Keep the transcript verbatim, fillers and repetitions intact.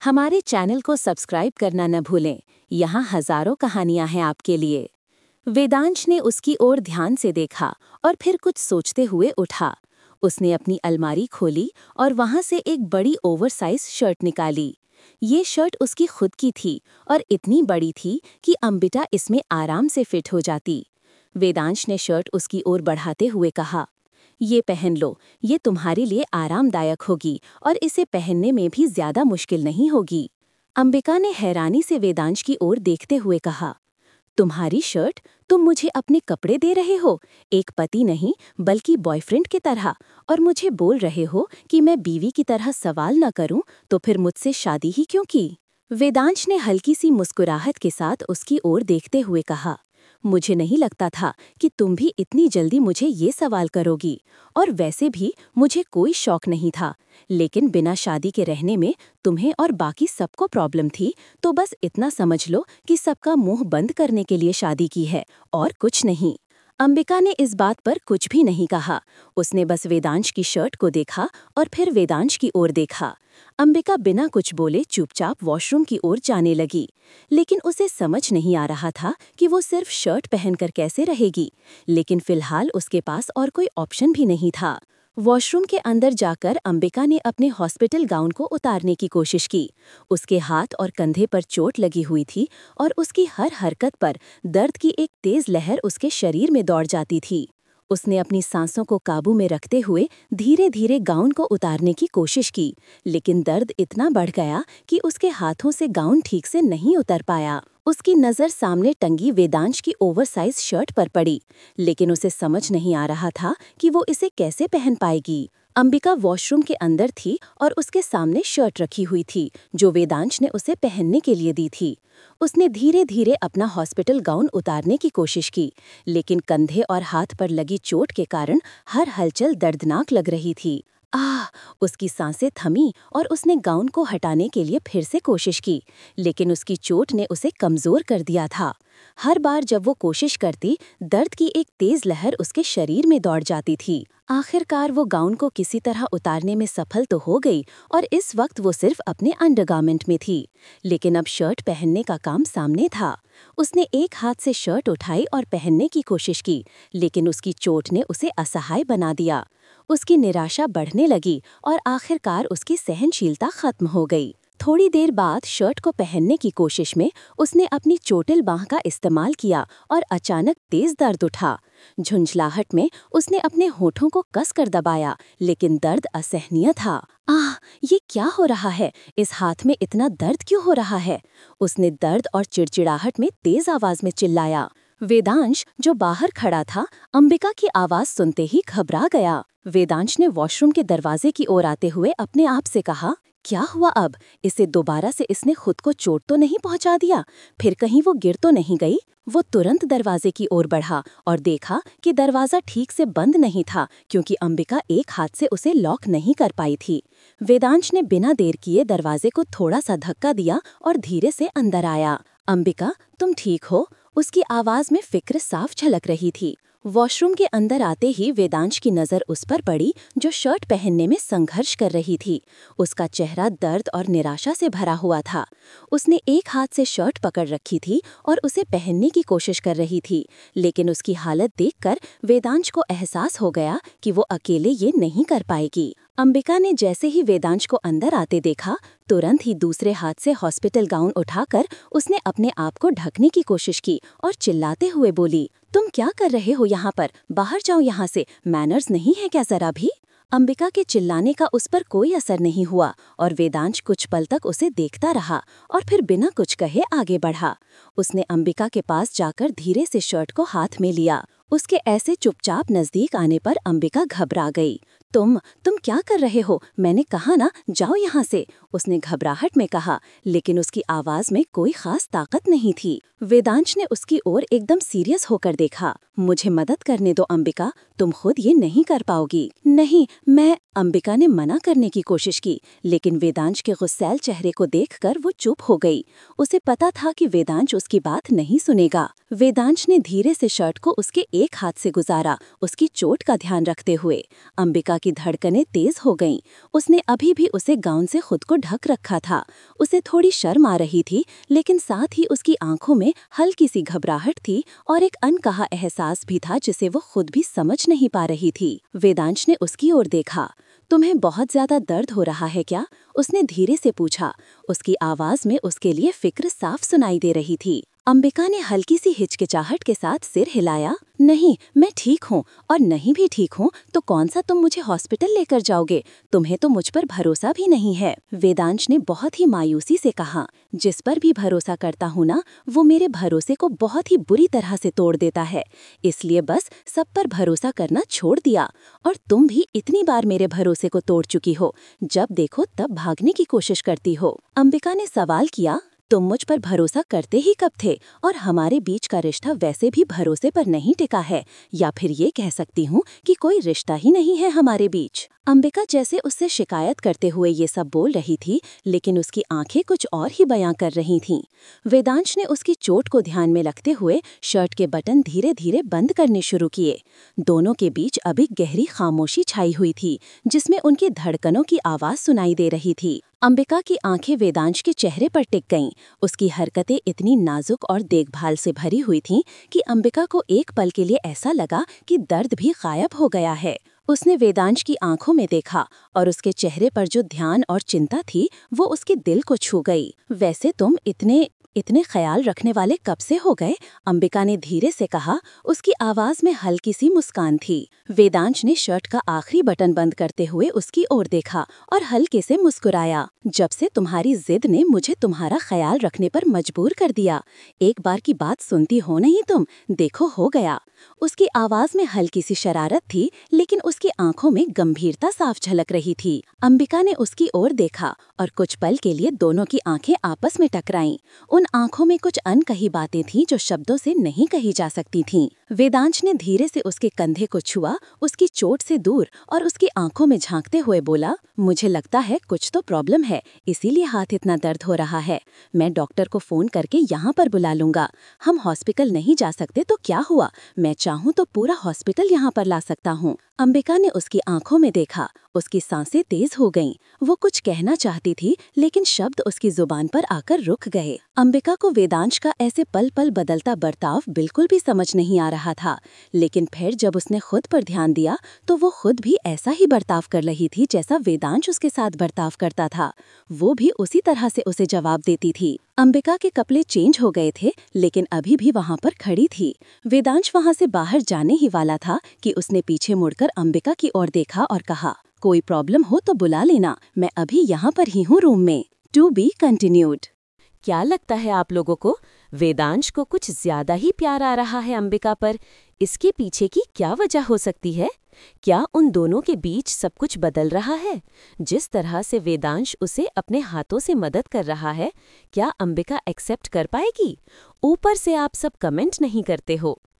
हमारे चैनल को सब्सक्राइब करना न भूलें। यहाँ हजारों कहानियां हैं आपके लिए। वेदांश ने उसकी ओर ध्यान से देखा और फिर कुछ सोचते हुए उठा। उसने अपनी अलमारी खोली और वहां से एक बड़ी ओवरसाइज शर्ट निकाली। ये शर्ट उसकी खुद की थी और इतनी बड़ी थी कि अम्बिका इसमें आराम से फिट हो जाती। वेदांश ने शर्ट उसकी ओर बढ़ाते हुए कहा, ये पहन लो, ये तुम्हारे लिए आरामदायक होगी और इसे पहनने में भी ज्यादा मुश्किल नहीं होगी। अम्बिका ने हैरानी से वेदांश की ओर देखते हुए कहा, तुम्हारी शर्ट? तुम मुझे अपने कपड़े दे रहे हो, एक पति नहीं बल्कि बॉयफ्रेंड की तरह, और मुझे बोल रहे हो कि मैं बीवी की तरह सवाल न करूं, तो फिर मुझसे शादी ही क्यों की? वेदांश ने हल्की सी मुस्कुराहट के साथ उसकी ओर देखते हुए कहा, मुझे नहीं लगता था कि तुम भी इतनी जल्दी मुझे ये सवाल करोगी, और वैसे भी मुझे कोई शौक नहीं था, लेकिन बिना शादी के रहने में तुम्हें और बाकी सबको प्रॉब्लम थी, तो बस इतना समझ लो कि सबका मुंह बंद करने के लिए शादी की है और कुछ नहीं। अम्बिका ने इस बात पर कुछ भी नहीं कहा। उसने बस वेदांश की शर्ट को देखा और फिर वेदांश की ओर देखा। अम्बिका बिना कुछ बोले चुपचाप वॉशरूम की ओर जाने लगी, लेकिन उसे समझ नहीं आ रहा था कि वो सिर्फ शर्ट पहनकर कैसे रहेगी, लेकिन फिलहाल उसके पास और कोई ऑप्शन भी नहीं था। वॉशरूम के अंदर जाकर अम्बिका ने अपने हॉस्पिटल गाउन को उतारने की कोशिश की। उसके हाथ और कंधे पर चोट लगी हुई थी और उसकी हर हरकत पर दर्द की एक तेज लहर उसके शरीर में दौड़ जाती थी। उसने अपनी सांसों को काबू में रखते हुए धीरे धीरे गाउन को उतारने की कोशिश की, लेकिन दर्द इतना बढ़ गया कि उसके हाथों से गाउन ठीक से नहीं उतर पाया। उसकी नज़र सामने टंगी वेदांश की ओवरसाइज शर्ट पर पड़ी, लेकिन उसे समझ नहीं आ रहा था कि वो इसे कैसे पहन पाएगी। अम्बिका वॉशरूम के अंदर थी और उसके सामने शर्ट रखी हुई थी जो वेदांश ने उसे पहनने के लिए दी थी। उसने धीरे धीरे अपना हॉस्पिटल गाउन उतारने की कोशिश की, लेकिन कंधे और हाथ पर लगी चोट के कारण हर हलचल दर्दनाक लग रही थी। आह! उसकी सांसें थमी और उसने गाउन को हटाने के लिए फिर से कोशिश की, लेकिन उसकी चोट ने उसे कमजोर कर दिया था। हर बार जब वो कोशिश करती, दर्द की एक तेज लहर उसके शरीर में दौड़ जाती थी। आखिरकार वो गाउन को किसी तरह उतारने में सफल तो हो गई और इस वक्त वो सिर्फ अपने अंडरगारमेंट में थी, लेकिन अब शर्ट पहनने का काम सामने था। उसने एक हाथ से शर्ट उठाई और पहनने की कोशिश की, लेकिन उसकी चोट ने उसे असहाय बना दिया। उसकी निराशा बढ़ने लगी और आखिरकार उसकी सहनशीलता खत्म हो गई। थोड़ी देर बाद शर्ट को पहनने की कोशिश में उसने अपनी चोटिल बांह का इस्तेमाल किया और अचानक तेज दर्द उठा। झुंझलाहट में उसने अपने होठों को कसकर दबाया, लेकिन दर्द असहनीय था। आह! ये क्या हो रहा है? इस हाथ में इतना दर्द क्यों हो रहा है? उसने दर्द और चिड़चिड़ाहट में तेज आवाज में चिल्लाया। वेदांश, जो बाहर खड़ा था, अम्बिका की आवाज सुनते ही घबरा गया। वेदांश ने वॉशरूम के दरवाजे की ओर आते हुए अपने आप से कहा, क्या हुआ अब? इसे दोबारा से इसने खुद को चोट तो नहीं पहुंचा दिया? फिर कहीं वो गिर तो नहीं गई? वो तुरंत दरवाजे की ओर बढ़ा और देखा कि दरवाजा ठीक से बंद नहीं था, क्योंकि अम्बिका एक हाथ से उसे लॉक नहीं कर पाई थी। वेदांश ने बिना देर किए दरवाजे को थोड़ा सा धक्का दिया और धीरे से अंदर आया। अम्बिका, तुम ठीक हो? उसकी आवाज में फिक्र साफ झलक रही थी। वॉशरूम के अंदर आते ही वेदांश की नज़र उस पर पड़ी जो शर्ट पहनने में संघर्ष कर रही थी। उसका चेहरा दर्द और निराशा से भरा हुआ था। उसने एक हाथ से शर्ट पकड़ रखी थी और उसे पहनने की कोशिश कर रही थी, लेकिन उसकी हालत देखकर वेदांश को एहसास हो गया कि वो अकेले ये नहीं कर पाएगी। अम्बिका ने जैसे ही वेदांश को अंदर आते देखा, तुरंत ही दूसरे हाथ से हॉस्पिटल गाउन उठाकर उसने अपने आप को ढकने की कोशिश की और चिल्लाते हुए बोली, तुम क्या कर रहे हो यहाँ पर? बाहर जाओ यहाँ से, मैनर्स नहीं है क्या जरा भी? अम्बिका के चिल्लाने का उस पर कोई असर नहीं हुआ और वेदांश कुछ पल तक उसे देखता रहा और फिर बिना कुछ कहे आगे बढ़ा। उसने अम्बिका के पास जाकर धीरे से शर्ट को हाथ में लिया। उसके ऐसे चुपचाप नजदीक आने पर अम्बिका घबरा गई। तुम तुम क्या कर रहे हो? मैंने कहा ना, जाओ यहाँ से, उसने घबराहट में कहा, लेकिन उसकी आवाज में कोई खास ताकत नहीं थी। वेदांश ने उसकी ओर एकदम सीरियस होकर देखा। मुझे मदद करने दो अम्बिका, तुम खुद ये नहीं कर पाओगी। नहीं, मैं अंबिका ने मना करने की कोशिश की, लेकिन वेदांश के गुस्सैल चेहरे को देखकर वो चुप हो गई। उसे पता था कि वेदांश उसकी बात नहीं सुनेगा। वेदांश ने धीरे से शर्ट को उसके एक हाथ से गुजारा, उसकी चोट का ध्यान रखते हुए। अंबिका की धड़कनें तेज हो गईं। उसने अभी भी उसे गाउन से खुद को ढक रखा था। उसे थोड़ी शर्म आ रही थी, लेकिन साथ ही उसकी आंखों में हल्की सी घबराहट थी और एक अनकहा एहसास भी था जिसे वो खुद भी समझ नहीं पा रही थी। वेदांश ने उसकी ओर देखा। तुम्हें बहुत ज्यादा दर्द हो रहा है क्या? उसने धीरे से पूछा। उसकी आवाज में उसके लिए फिक्र साफ सुनाई दे रही थी। अंबिका ने हल्की सी हिचकिचाहट के साथ सिर हिलाया। नहीं, मैं ठीक हूँ, और नहीं भी ठीक हूँ तो कौन सा तुम मुझे हॉस्पिटल लेकर जाओगे? तुम्हें तो मुझ पर भरोसा भी नहीं है। वेदांश ने बहुत ही मायूसी से कहा। जिस पर भी भरोसा करता हूँ ना, वो मेरे भरोसे को बहुत ही बुरी तरह से तोड़ देता है। इसलिए बस सब पर भरोसा करना छोड़ दिया। और तुम भी इतनी बार मेरे भरोसे को तोड़ चुकी हो। जब देखो तब भागने की कोशिश करती हो। अंबिका ने सवाल किया। तुम मुझ पर भरोसा करते ही कब थे? और हमारे बीच का रिश्ता वैसे भी भरोसे पर नहीं टिका है, या फिर ये कह सकती हूँ कि कोई रिश्ता ही नहीं है हमारे बीच। अंबिका जैसे उससे शिकायत करते हुए ये सब बोल रही थी, लेकिन उसकी आंखें कुछ और ही बयां कर रही थीं। वेदांश ने उसकी चोट को ध्यान में रखते हुए शर्ट के बटन धीरे धीरे बंद करने शुरू किए। दोनों के बीच अभी गहरी खामोशी छाई हुई थी, जिसमें उनकी धड़कनों की आवाज सुनाई दे रही थी। अंबिका की आंखें वेदांश के चेहरे पर टिक गईं। उसकी हरकतें इतनी नाजुक और देखभाल से भरी हुई थीं कि अंबिका को एक पल के लिए ऐसा लगा कि दर्द भी गायब हो गया है। उसने वेदांश की आंखों में देखा और उसके चेहरे पर जो ध्यान और चिंता थी वो उसके दिल को छू गई। वैसे तुम इतने इतने ख्याल रखने वाले कब से हो गए? अंबिका ने धीरे से कहा। उसकी आवाज में हल्की सी मुस्कान थी। वेदांश ने शर्ट का आखिरी बटन बंद करते हुए उसकी ओर देखा और हल्के से मुस्कुराया। जब से तुम्हारी जिद ने मुझे तुम्हारा ख्याल रखने पर मजबूर कर दिया। एक बार की बात सुनती हो नहीं तुम? देखो हो गया। उसकी आवाज में हल्की सी शरारत थी, लेकिन उसकी आंखों में गंभीरता साफ झलक रही थी। अंबिका ने उसकी ओर देखा और कुछ पल के लिए दोनों की आंखें आपस में टकराईं। उन आंखों में कुछ अनकही बातें थीं जो शब्दों से नहीं कही जा सकती थीं। वेदांश ने धीरे से उसके कंधे को छुआ, उसकी चोट से दूर, और उसकी आंखों में झांकते हुए बोला, मुझे लगता है कुछ तो प्रॉब्लम है, इसीलिए हाथ इतना दर्द हो रहा है। मैं डॉक्टर को फोन करके यहाँ पर बुला लूंगा। हम हॉस्पिटल नहीं जा सकते तो क्या हुआ? मैं चाहूँ तो पूरा हॉस्पिटल यहाँ पर ला सकता हूँ। अंबिका ने उसकी आंखों में देखा। उसकी सांसें तेज हो गईं। वो कुछ कहना चाहती थी, लेकिन शब्द उसकी जुबान पर आकर रुक गए। अंबिका को वेदांश का ऐसे पल पल बदलता बर्ताव बिल्कुल भी समझ नहीं आ रहा था, लेकिन फिर जब उसने खुद पर ध्यान दिया तो वो खुद भी ऐसा ही बर्ताव कर रही थी जैसा वेदांश उसके साथ बर्ताव करता था। वो भी उसी तरह से उसे जवाब देती थी। अंबिका के कपड़े चेंज हो गए थे, लेकिन अभी भी वहाँ पर खड़ी थी। वेदांश वहाँ से बाहर जाने ही वाला था कि उसने पीछे मुड़कर अंबिका की ओर देखा और कहा, कोई प्रॉब्लम हो तो बुला लेना, मैं अभी यहाँ पर ही हूँ रूम में। To be continued. क्या लगता है आप लोगों को? वेदांश को कुछ ज्यादा ही प्यार आ रहा है अंबिका पर। इसके पीछे की क्या वजह हो सकती है? क्या उन दोनों के बीच सब कुछ बदल रहा है? जिस तरह से वेदांश उसे अपने हाथों से मदद कर रहा है, क्या अंबिका एक्सेप्ट कर पाएगी? ऊपर से आप सब कमेंट नहीं करते हो।